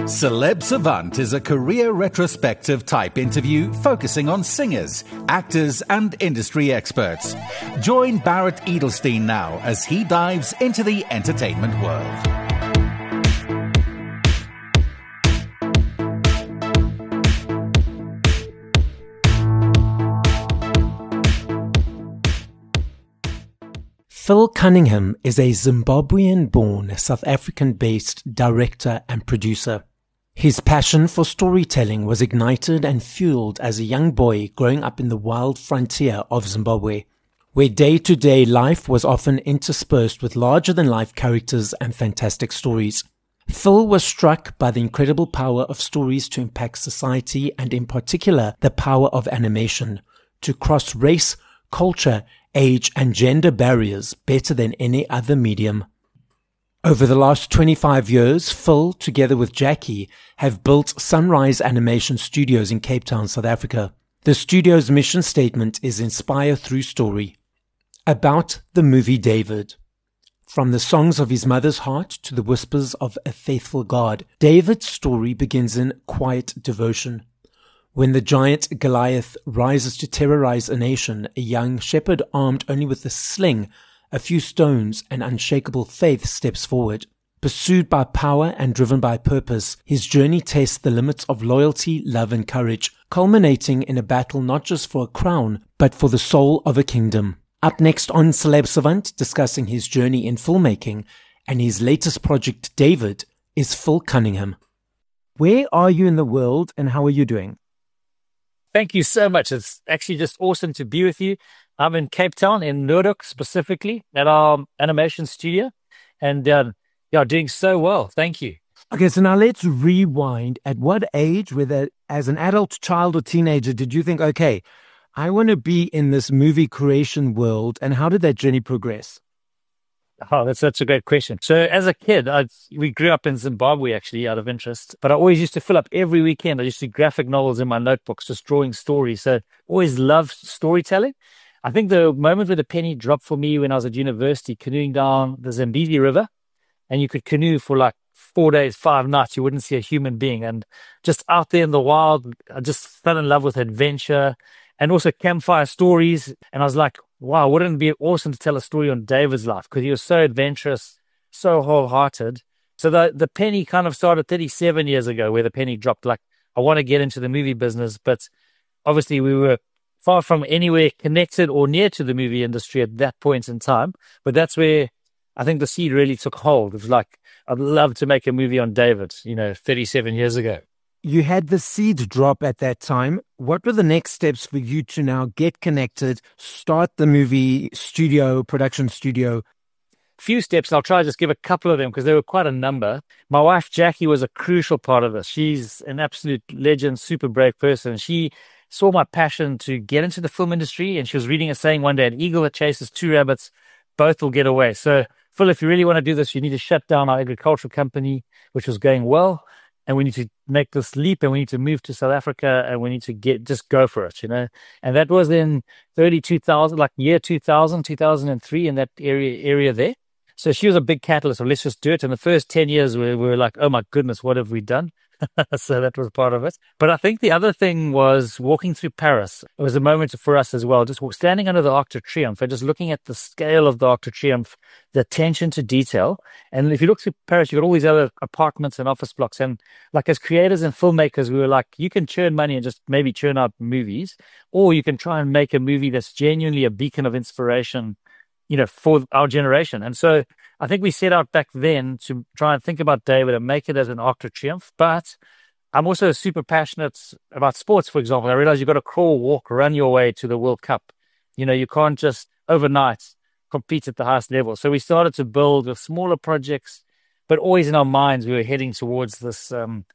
Celeb Savant is a career retrospective type interview focusing on singers, actors, and industry experts. Join Barrett Edelstein now as he dives into the entertainment world. Phil Cunningham is a Zimbabwean-born, South African-based director and producer. His passion for storytelling was ignited and fueled as a young boy growing up in the wild frontier of Zimbabwe, where day-to-day life was often interspersed with larger-than-life characters and fantastic stories. Phil was struck by the incredible power of stories to impact society and, in particular, the power of animation to cross race, culture, age and gender barriers better than any other medium. Over the last 25 years, Phil, together with Jackie, have built Sunrise Animation Studios in Cape Town, South Africa. The studio's mission statement is Inspire Through Story. About the movie David. From the songs of his mother's heart to the whispers of a faithful God, David's story begins in quiet devotion. When the giant Goliath rises to terrorize a nation, a young shepherd armed only with a sling, a few stones, and unshakable faith steps forward. Pursued by power and driven by purpose, his journey tests the limits of loyalty, love, and courage, culminating in a battle not just for a crown, but for the soul of a kingdom. Up next on Celeb Savant, discussing his journey in filmmaking and his latest project, David, is Phil Cunningham. Where are you in the world and how are you doing? Thank you so much. It's actually just awesome to be with you. I'm in Cape Town, in Noordhoek specifically, at our animation studio, and doing so well. Thank you. Okay, so now let's rewind. At what age, whether as an adult, child, or teenager, did you think, okay, I want to be in this movie creation world, and how did that journey progress? Oh, that's such a great question. So as a kid, we grew up in Zimbabwe, actually, out of interest. But I always used to fill up every weekend. I used to do graphic novels in my notebooks, just drawing stories. So always loved storytelling. I think the moment where the penny dropped for me when I was at university, canoeing down the Zambezi River, and you could canoe for like 4 days, 5 nights. You wouldn't see a human being. And just out there in the wild, I just fell in love with adventure and also campfire stories. And I was like, wow, wouldn't it be awesome to tell a story on David's life? Because he was so adventurous, so wholehearted. So the penny kind of started 37 years ago, where the penny dropped. Like, I want to get into the movie business, but obviously we were far from anywhere connected or near to the movie industry at that point in time. But that's where I think the seed really took hold. It was like, I'd love to make a movie on David, 37 years ago. You had the seed drop at that time. What were the next steps for you to now get connected, start the movie studio, production studio? Few steps. I'll try to just give a couple of them because there were quite a number. My wife, Jackie, was a crucial part of this. She's an absolute legend, super brave person. She saw my passion to get into the film industry, and she was reading a saying one day, an eagle that chases 2 rabbits, both will get away. So, Phil, if you really want to do this, you need to shut down our agricultural company, which was going well. And we need to make this leap, and we need to move to South Africa, and we need to just go for it, And that was in early 2000, like year 2000, 2003, in that area there. So she was a big catalyst of let's just do it. And the first 10 years we were like, oh my goodness, what have we done? So that was part of it. But I think the other thing was walking through Paris. It was a moment for us as well, just standing under the Arc de Triomphe and just looking at the scale of the Arc de Triomphe, the attention to detail. And if you look through Paris, you've got all these other apartments and office blocks. And like as creators and filmmakers, we were like, you can churn money and just maybe churn out movies, or you can try and make a movie that's genuinely a beacon of inspiration, for our generation. And so I think we set out back then to try and think about David and make it as an Arc de Triomphe. But I'm also super passionate about sports, for example. I realized you've got to crawl, walk, run your way to the World Cup. You can't just overnight compete at the highest level. So we started to build with smaller projects, but always in our minds, we were heading towards this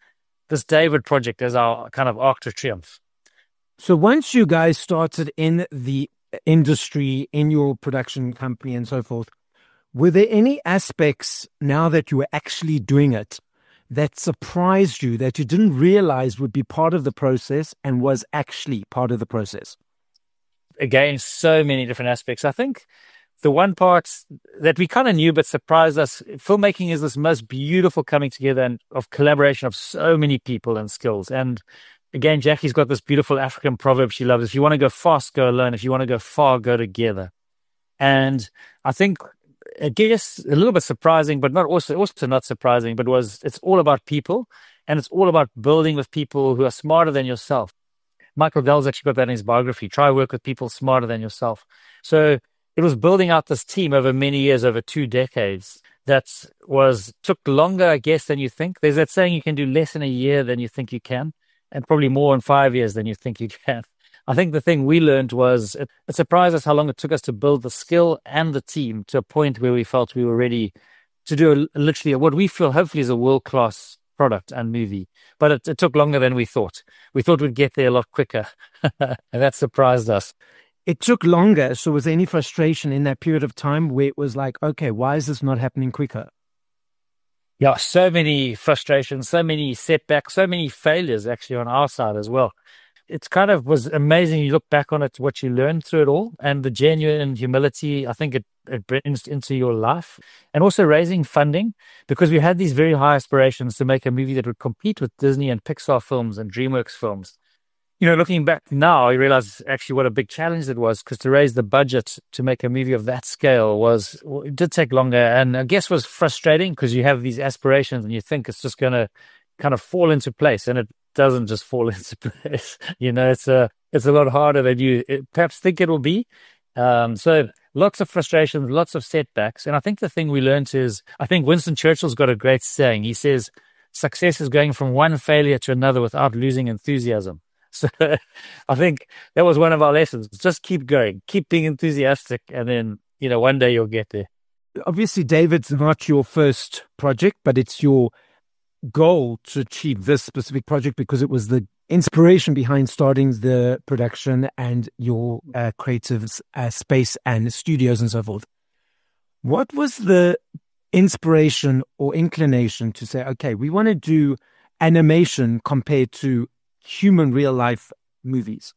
David project as our kind of Arc de Triomphe. So once you guys started in the industry, in your production company and so forth, were there any aspects now that you were actually doing it that surprised you, that you didn't realize would be part of the process and was actually part of the process? Again, so many different aspects. I think the one part that we kind of knew but surprised us, filmmaking is this most beautiful coming together and of collaboration of so many people and skills. And again, Jackie's got this beautiful African proverb she loves. If you want to go fast, go alone. If you want to go far, go together. And I think, I guess, a little bit surprising, but not also not surprising, but it's all about people, and it's all about building with people who are smarter than yourself. Michael Dell's actually got that in his biography. Try work with people smarter than yourself. So it was building out this team over many years, over 2 decades, that took longer, I guess, than you think. There's that saying, you can do less in a year than you think you can, and probably more in 5 years than you think you can. I think the thing we learned was it surprised us how long it took us to build the skill and the team to a point where we felt we were ready to do literally what we feel hopefully is a world-class product and movie. But it took longer than we thought. We thought we'd get there a lot quicker, and that surprised us. It took longer. So was there any frustration in that period of time where it was like, okay, why is this not happening quicker? Yeah, so many frustrations, so many setbacks, so many failures actually on our side as well. It kind of was amazing. You look back on it, what you learned through it all, and the genuine humility, I think it brings into your life. And also raising funding, because we had these very high aspirations to make a movie that would compete with Disney and Pixar films and DreamWorks films. You know, looking back now, I realize actually what a big challenge it was, because to raise the budget to make a movie of that scale it did take longer, and I guess was frustrating, because you have these aspirations and you think it's just going to kind of fall into place, and it doesn't just fall into place. You know, it's a lot harder than you perhaps think it will be. So lots of frustrations, lots of setbacks. And I think the thing we learned is, I think Winston Churchill's got a great saying. He says, success is going from one failure to another without losing enthusiasm. So I think that was one of our lessons. Just keep going, keep being enthusiastic, and then, you know, one day you'll get there. Obviously, David's not your first project, but it's your goal to achieve this specific project because it was the inspiration behind starting the production and your creative space and studios and so forth. What was the inspiration or inclination to say, okay, we want to do animation compared to human real life movies?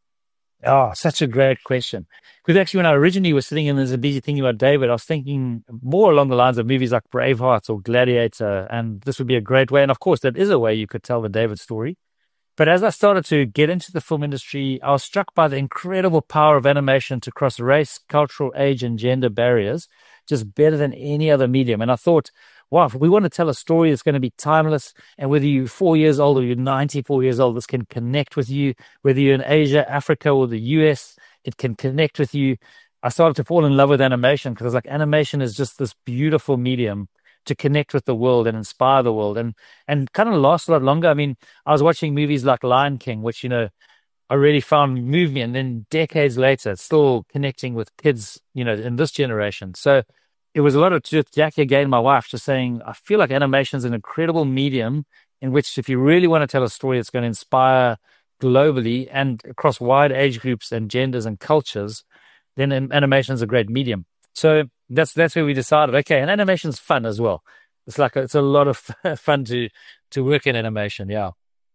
Oh, such a great question. Because actually, when I originally was sitting in there's a busy thinking about David, I was thinking more along the lines of movies like Braveheart or Gladiator, and this would be a great way. And of course, that is a way you could tell the David story. But as I started to get into the film industry, I was struck by the incredible power of animation to cross race, cultural, age, and gender barriers, just better than any other medium. And I thought, wow, if we want to tell a story that's going to be timeless, and whether you're 4 years old or you're 94 years old, this can connect with you. Whether you're in Asia, Africa, or the US, it can connect with you. I started to fall in love with animation because I was like, animation is just this beautiful medium to connect with the world and inspire the world and kind of last a lot longer. I mean, I was watching movies like Lion King, which, you know, I really found moved me. And then decades later, it's still connecting with kids, you know, in this generation. So it was a lot of Jackie again, my wife, just saying, I feel like animation is an incredible medium in which if you really want to tell a story that's going to inspire globally and across wide age groups and genders and cultures, then animation is a great medium. So that's where we decided, okay, and animation's fun as well. It's a lot of fun to work in animation, yeah.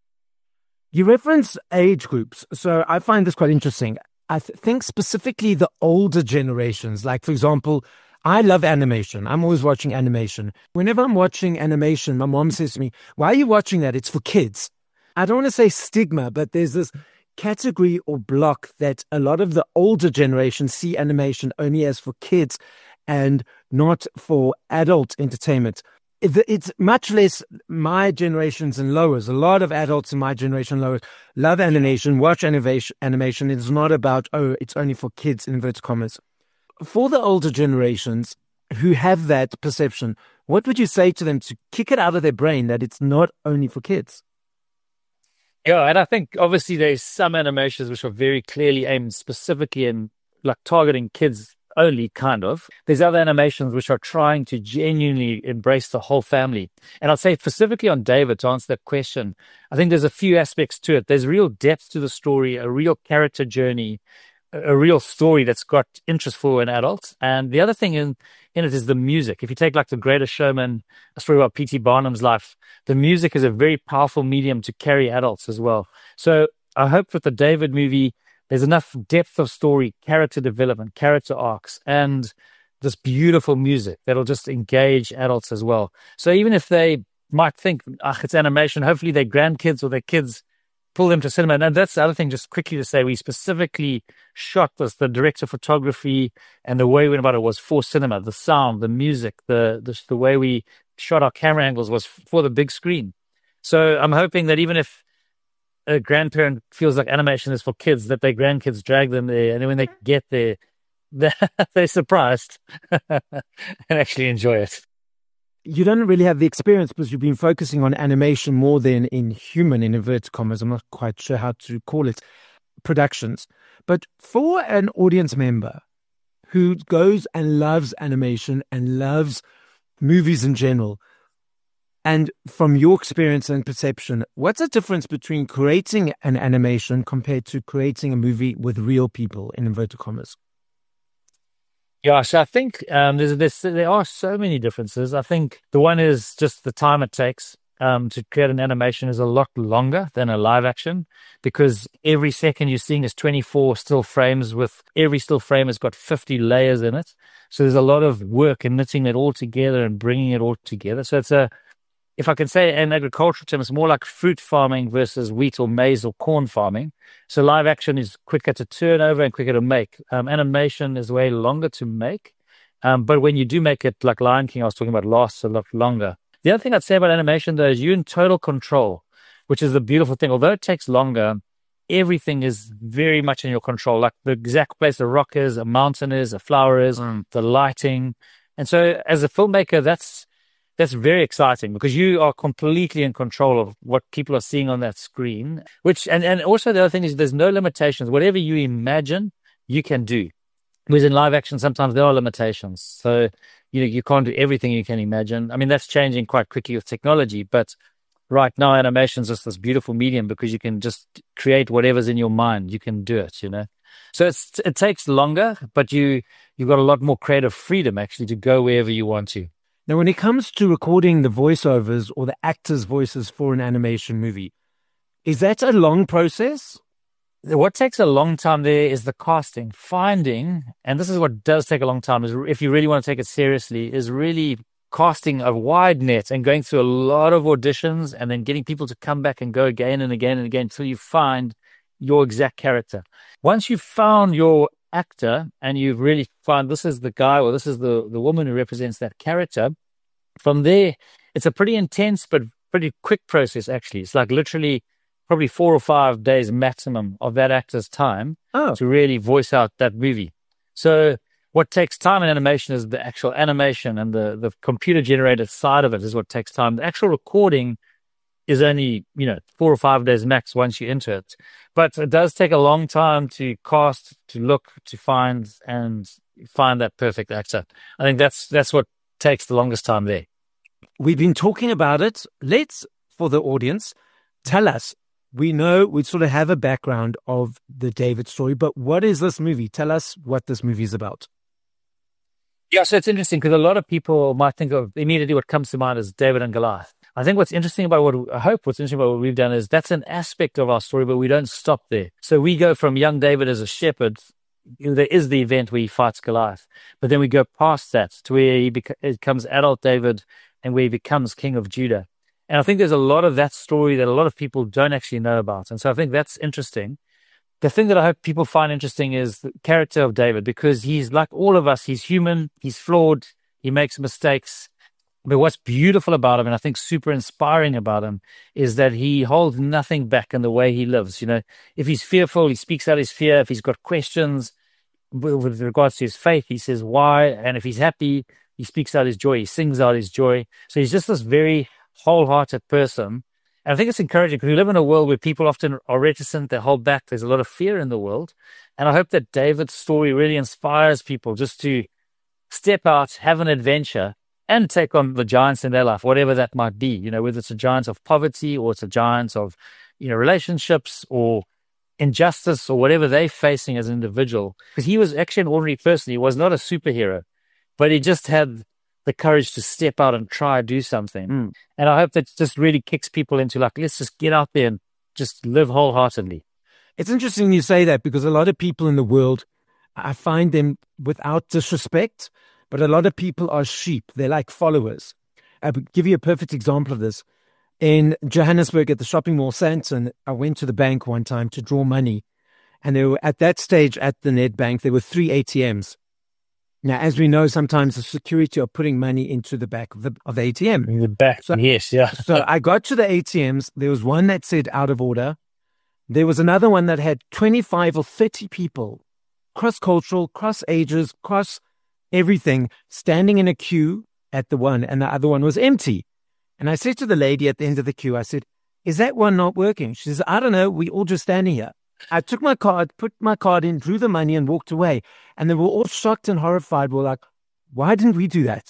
You reference age groups, so I find this quite interesting. I think specifically the older generations, like for example, I love animation. I'm always watching animation. Whenever I'm watching animation, my mom says to me, why are you watching that? It's for kids. I don't want to say stigma, but there's this category or block that a lot of the older generation see animation only as for kids and not for adult entertainment. It's much less my generations and lowers. A lot of adults in my generation lowers love animation, watch animation. It's not about, oh, it's only for kids, in inverted commas. For the older generations who have that perception, what would you say to them to kick it out of their brain that it's not only for kids? Yeah, and I think obviously there's some animations which are very clearly aimed specifically in like targeting kids only, kind of. There's other animations which are trying to genuinely embrace the whole family. And I'd say specifically on David, to answer that question, I think there's a few aspects to it. There's real depth to the story, a real character journey, a real story that's got interest for an adult. And the other thing in it is the music. If you take like The Greatest Showman, a story about P.T. Barnum's life, the music is a very powerful medium to carry adults as well. So I hope with the David movie, There's enough depth of story, character development, character arcs, and this beautiful music that'll just engage adults as well. So even if they might think, it's animation, hopefully their grandkids or their kids pull them to cinema. And that's the other thing, just quickly to say, we specifically shot this, the director of photography and the way we went about it was for cinema. The sound, the music, the way we shot our camera angles was for the big screen. So I'm hoping that even if a grandparent feels like animation is for kids, that their grandkids drag them there, and then when they get there, they're surprised and actually enjoy it. You don't really have the experience because you've been focusing on animation more than in human, in inverted commas, I'm not quite sure how to call it, productions. But for an audience member who goes and loves animation and loves movies in general, and from your experience and perception, what's the difference between creating an animation compared to creating a movie with real people, in inverted commas? Yeah, so I think there are so many differences. I think the one is just the time it takes to create an animation is a lot longer than a live action, because every second you're seeing is 24 still frames, with every still frame has got 50 layers in it. So there's a lot of work in knitting it all together and bringing it all together. So it's if I can say in agricultural terms, it's more like fruit farming versus wheat or maize or corn farming. So live action is quicker to turn over and quicker to make. Animation is way longer to make. But when you do make it, like Lion King, I was talking about, lasts a lot longer. The other thing I'd say about animation, though, is you're in total control, which is the beautiful thing. Although it takes longer, everything is very much in your control. Like the exact place a rock is, a mountain is, a flower is, the lighting. And so as a filmmaker, that's very exciting, because you are completely in control of what people are seeing on that screen. And also the other thing is there's no limitations. Whatever you imagine, you can do. Whereas in live action, sometimes there are limitations. So, you can't do everything you can imagine. I mean, that's changing quite quickly with technology. But right now, animation is just this beautiful medium, because you can just create whatever's in your mind. You can do it, So it takes longer, but you've got a lot more creative freedom, actually, to go wherever you want to. Now, when it comes to recording the voiceovers or the actors' voices for an animation movie, is that a long process? What takes a long time there is the casting, finding, and this is what does take a long time, is if you really want to take it seriously, is really casting a wide net and going through a lot of auditions and then getting people to come back and go again and again and again until you find your exact character. Once you've found your actor and you've really found this is the guy or this is the woman who represents that character, from there it's a pretty intense but pretty quick process. Actually, it's like literally probably 4 or 5 days maximum of that actor's time to really voice out that movie. So what takes time in animation is the actual animation, and the computer generated side of it is what takes time. The actual recording is only 4 or 5 days max once you enter it. But it does take a long time to cast, to look, to find that perfect actor. I think that's what takes the longest time there. We've been talking about it. Let's, for the audience, tell us. We know we sort of have a background of the David story, but what is this movie? Tell us what this movie is about. Yeah, so it's interesting because a lot of people might think of immediately what comes to mind is David and Goliath. I think what's interesting about what we've done is that's an aspect of our story, but we don't stop there. So we go from young David as a shepherd. There is the event where he fights Goliath, but then we go past that to where he becomes adult David and where he becomes king of Judah. And I think there's a lot of that story that a lot of people don't actually know about. And so I think that's interesting. The thing that I hope people find interesting is the character of David, because he's like all of us. He's human. He's flawed. He makes mistakes. But what's beautiful about him, and I think super inspiring about him, is that he holds nothing back in the way he lives. If he's fearful, he speaks out his fear. If he's got questions with regards to his faith, he says why. And if he's happy, he speaks out his joy. He sings out his joy. So he's just this very wholehearted person. And I think it's encouraging because we live in a world where people often are reticent, they hold back. There's a lot of fear in the world. And I hope that David's story really inspires people just to step out, have an adventure, and take on the giants in their life, whatever that might be, whether it's a giant of poverty or it's a giant of, relationships or injustice or whatever they're facing as an individual. Because he was actually an ordinary person. He was not a superhero, but he just had the courage to step out and try to do something. And I hope that just really kicks people into let's just get out there and just live wholeheartedly. It's interesting you say that because a lot of people in the world, I find them without disrespect, but a lot of people are sheep. They're like followers. I would give you a perfect example of this. In Johannesburg at the shopping mall Sandton, I went to the bank one time to draw money. And there were, at that stage at the Nedbank, there were 3 ATMs. Now, as we know, sometimes the security are putting money into the back of the ATM. In the back, So- yes, yeah. So I got to the ATMs. There was one that said out of order. There was another one that had 25 or 30 people, cross-cultural, cross-ages, cross everything, standing in a queue at the one, and the other one was empty. And I said to the lady at the end of the queue, I said, is that one not working? She says, I don't know. We all just standing here. I took my card, put my card in, drew the money and walked away. And they were all shocked and horrified. We're like, why didn't we do that?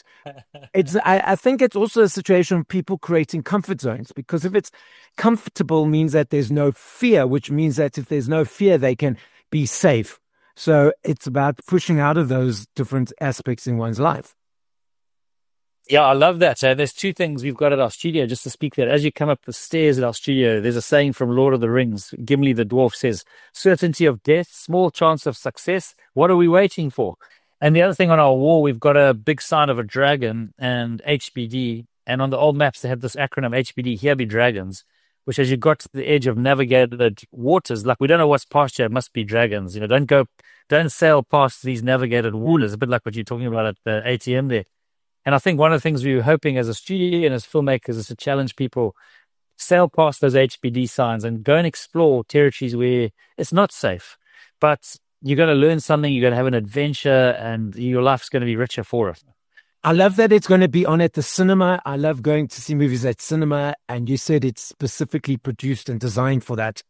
I think it's also a situation of people creating comfort zones, because if it's comfortable means that there's no fear, which means that if there's no fear, they can be safe. So it's about pushing out of those different aspects in one's life. Yeah, I love that. So there's 2 things we've got at our studio, just to speak that. As you come up the stairs at our studio, there's a saying from Lord of the Rings. Gimli the dwarf says, certainty of death, small chance of success. What are we waiting for? And the other thing on our wall, we've got a big sign of a dragon and HBD. And on the old maps, they have this acronym HBD, here be dragons, which as you got to the edge of navigated waters, like we don't know what's past here, it must be dragons. You know, don't sail past these navigated waters, a bit like what you're talking about at the ATM there. And I think one of the things we were hoping as a studio and as filmmakers is to challenge people, sail past those HBD signs and go and explore territories where it's not safe. But you're going to learn something, you're going to have an adventure, and your life's going to be richer for it. I love that it's going to be on at the cinema. I love going to see movies at cinema. And you said it's specifically produced and designed for that.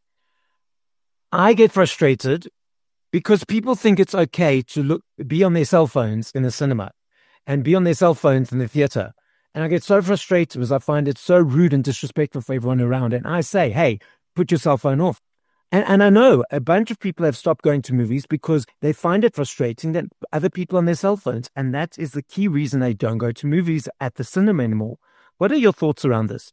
I get frustrated because people think it's okay to be on their cell phones in the cinema and be on their cell phones in the theater. And I get so frustrated because I find it so rude and disrespectful for everyone around. And I say, hey, put your cell phone off. And I know a bunch of people have stopped going to movies because they find it frustrating that other people on their cell phones. And that is the key reason they don't go to movies at the cinema anymore. What are your thoughts around this?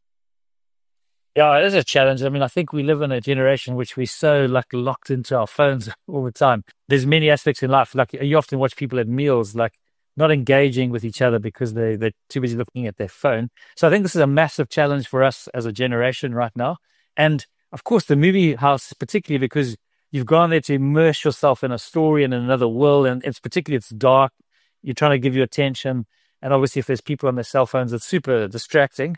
Yeah, it is a challenge. I mean, I think we live in a generation which we're so locked into our phones all the time. There's many aspects in life. Like you often watch people at meals, like not engaging with each other because they're too busy looking at their phone. So I think this is a massive challenge for us as a generation right now. And of course, the movie house, particularly because you've gone there to immerse yourself in a story in another world. And it's dark. You're trying to give your attention. And obviously, if there's people on their cell phones, it's super distracting.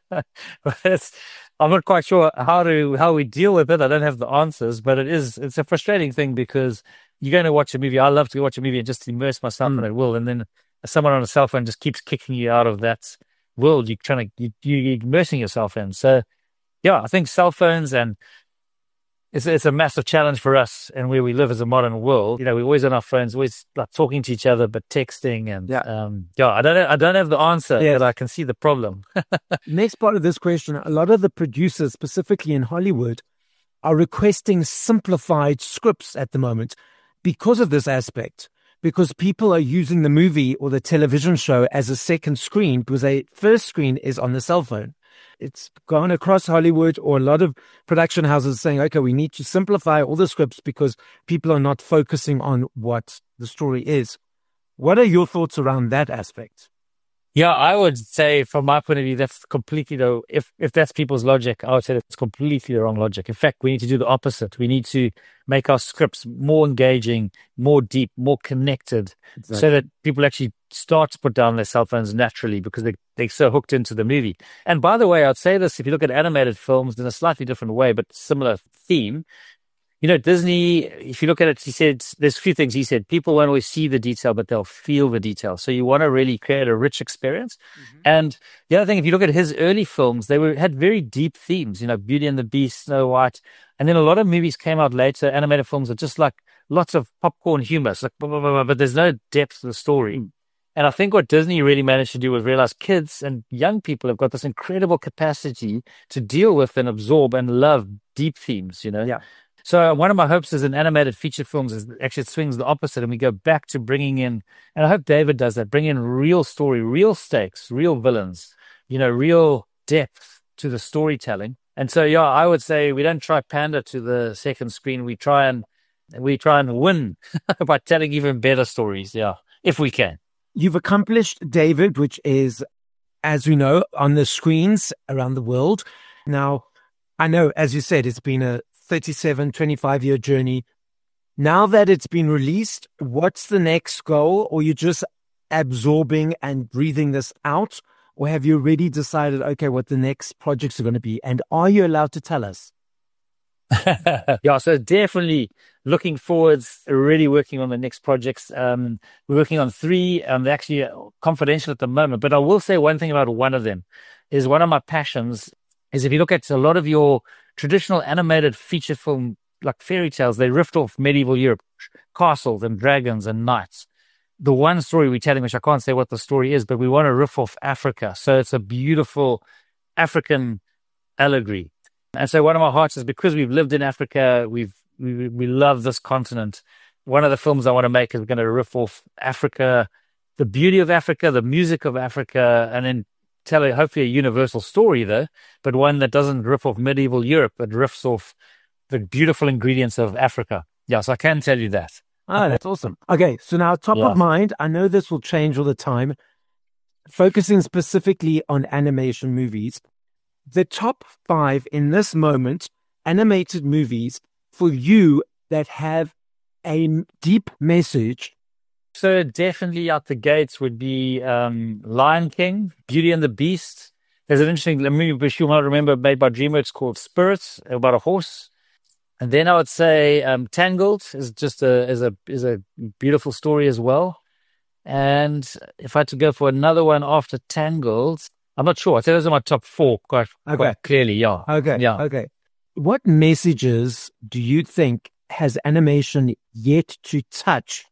But I'm not quite sure how we deal with it. I don't have the answers, but it's a frustrating thing because you're going to watch a movie. I love to watch a movie and just immerse myself in that world. And then someone on a cell phone just keeps kicking you out of that world you're immersing yourself in. So, yeah, I think cell phones and it's a massive challenge for us and where we live as a modern world. You know, we're always on our phones, always like talking to each other, but texting and I don't have the answer, but I can see the problem. Next part of this question, a lot of the producers, specifically in Hollywood, are requesting simplified scripts at the moment because of this aspect, because people are using the movie or the television show as a second screen because their first screen is on the cell phone. It's gone across Hollywood, or a lot of production houses saying, okay, we need to simplify all the scripts because people are not focusing on what the story is. What are your thoughts around that aspect? Yeah, I would say from my point of view, that's completely if that's people's logic, I would say that's completely the wrong logic. In fact, we need to do the opposite. We need to make our scripts more engaging, more deep, more connected, so that people actually start to put down their cell phones naturally because they're so hooked into the movie. And by the way, I'd say this, if you look at animated films in a slightly different way, but similar theme, you know, Disney, if you look at it, he said, there's a few things he said. People won't always see the detail, but they'll feel the detail. So you want to really create a rich experience. Mm-hmm. And the other thing, if you look at his early films, had very deep themes, you know, Beauty and the Beast, Snow White. And then a lot of movies came out later. Animated films are just like lots of popcorn humor. It's like, blah, blah, blah, blah, but there's no depth to the story. Mm. And I think what Disney really managed to do was realize kids and young people have got this incredible capacity to deal with and absorb and love deep themes, you know? Yeah. So one of my hopes is in animated feature films is actually it swings the opposite, and we go back to bringing in, and I hope David does that, bring in real story, real stakes, real villains, you know, real depth to the storytelling. And so, yeah, I would say we don't try pander to the second screen. We try and win by telling even better stories. Yeah, if we can. You've accomplished David, which is, as we know, on the screens around the world. Now, I know, as you said, it's been a 25-year journey. Now that it's been released, what's the next goal? Or you're just absorbing and breathing this out? Or have you already decided, okay, what the next projects are going to be? And are you allowed to tell us? Yeah, so definitely looking forwards, really working on the next projects. We're working on 3. They're actually confidential at the moment. But I will say one thing about one of them is one of my passions is if you look at a lot of your traditional animated feature film, like fairy tales, they riffed off medieval Europe, castles and dragons and knights. The one story we're telling, which I can't say what the story is, but we want to riff off Africa. So it's a beautiful African allegory. And so one of my hearts is because we've lived in Africa, we love this continent. One of the films I want to make is going to riff off Africa, the beauty of Africa, the music of Africa, and then tell hopefully a universal story though, but one that doesn't riff off medieval Europe, but riffs off the beautiful ingredients of Africa. Yeah, so I can tell you that. Oh, that's awesome. Okay, so now top of mind, I know this will change all the time, focusing specifically on animation movies, the top 5 in this moment, animated movies for you that have a deep message. So definitely out the gates would be Lion King, Beauty and the Beast. There's an interesting movie which you might remember made by DreamWorks called Spirits, about a horse. And then I would say Tangled is just a beautiful story as well. And if I had to go for another one after Tangled, I'm not sure. I'd say those are my top 4 quite clearly, yeah. Okay. What messages do you think has animation yet to touch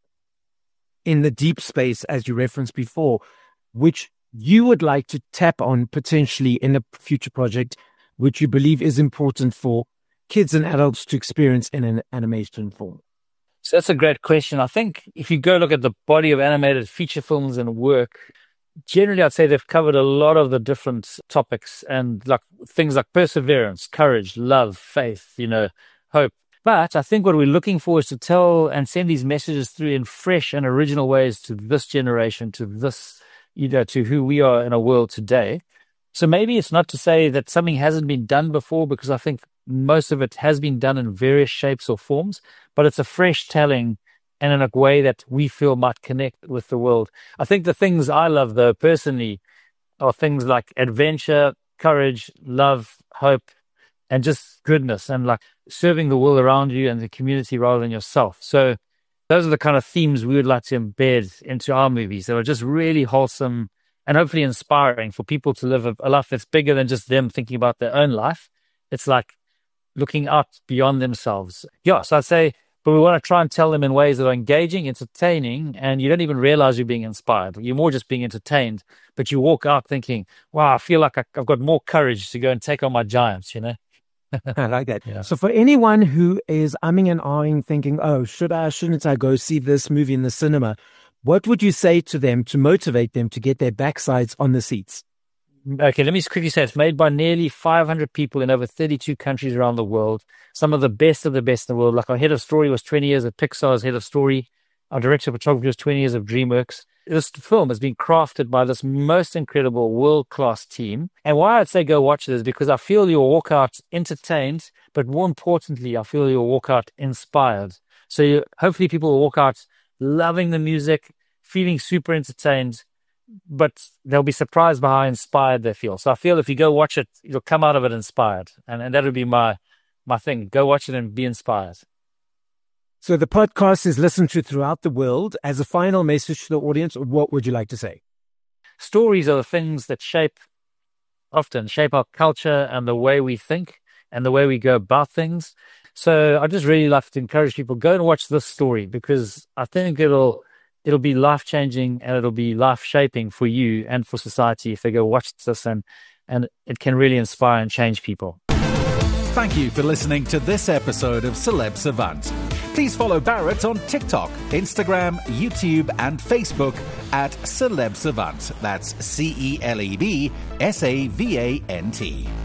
in the deep space, as you referenced before, which you would like to tap on potentially in a future project, which you believe is important for kids and adults to experience in an animation form? So that's a great question. I think if you go look at the body of animated feature films and work, generally I'd say they've covered a lot of the different topics and like things like perseverance, courage, love, faith, hope. But I think what we're looking for is to tell and send these messages through in fresh and original ways to this generation, to this, to who we are in a world today. So maybe it's not to say that something hasn't been done before, because I think most of it has been done in various shapes or forms, but it's a fresh telling and in a way that we feel might connect with the world. I think the things I love, though, personally, are things like adventure, courage, love, hope, and just goodness, and like serving the world around you and the community rather than yourself. So those are the kind of themes we would like to embed into our movies that are just really wholesome and hopefully inspiring for people to live a life that's bigger than just them thinking about their own life. It's like looking out beyond themselves. Yeah, so I'd say, but we want to try and tell them in ways that are engaging, entertaining, and you don't even realize you're being inspired. You're more just being entertained, but you walk out thinking, wow, I feel like I've got more courage to go and take on my giants, I like that. Yeah. So for anyone who is umming and ahhing, thinking, oh, shouldn't I go see this movie in the cinema? What would you say to them to motivate them to get their backsides on the seats? Okay, let me just quickly say it's made by nearly 500 people in over 32 countries around the world. Some of the best in the world. Like our head of story was 20 years at Pixar's head of story. Our director of photography was 20 years of DreamWorks. This film has been crafted by this most incredible world-class team. And why I'd say go watch it is because I feel you'll walk out entertained, but more importantly, I feel you'll walk out inspired. So hopefully people will walk out loving the music, feeling super entertained, but they'll be surprised by how inspired they feel. So I feel if you go watch it, you'll come out of it inspired. And that would be my thing. Go watch it and be inspired. So the podcast is listened to throughout the world. As a final message to the audience, what would you like to say? Stories are the things that often shape our culture and the way we think and the way we go about things. So I just really like to encourage people, go and watch this story, because I think it'll be life-changing and it'll be life-shaping for you and for society if they go watch this, and it can really inspire and change people. Thank you for listening to this episode of Celeb Savant. Please follow Barrett on TikTok, Instagram, YouTube, and Facebook at Celeb Savant. That's CelebSavant.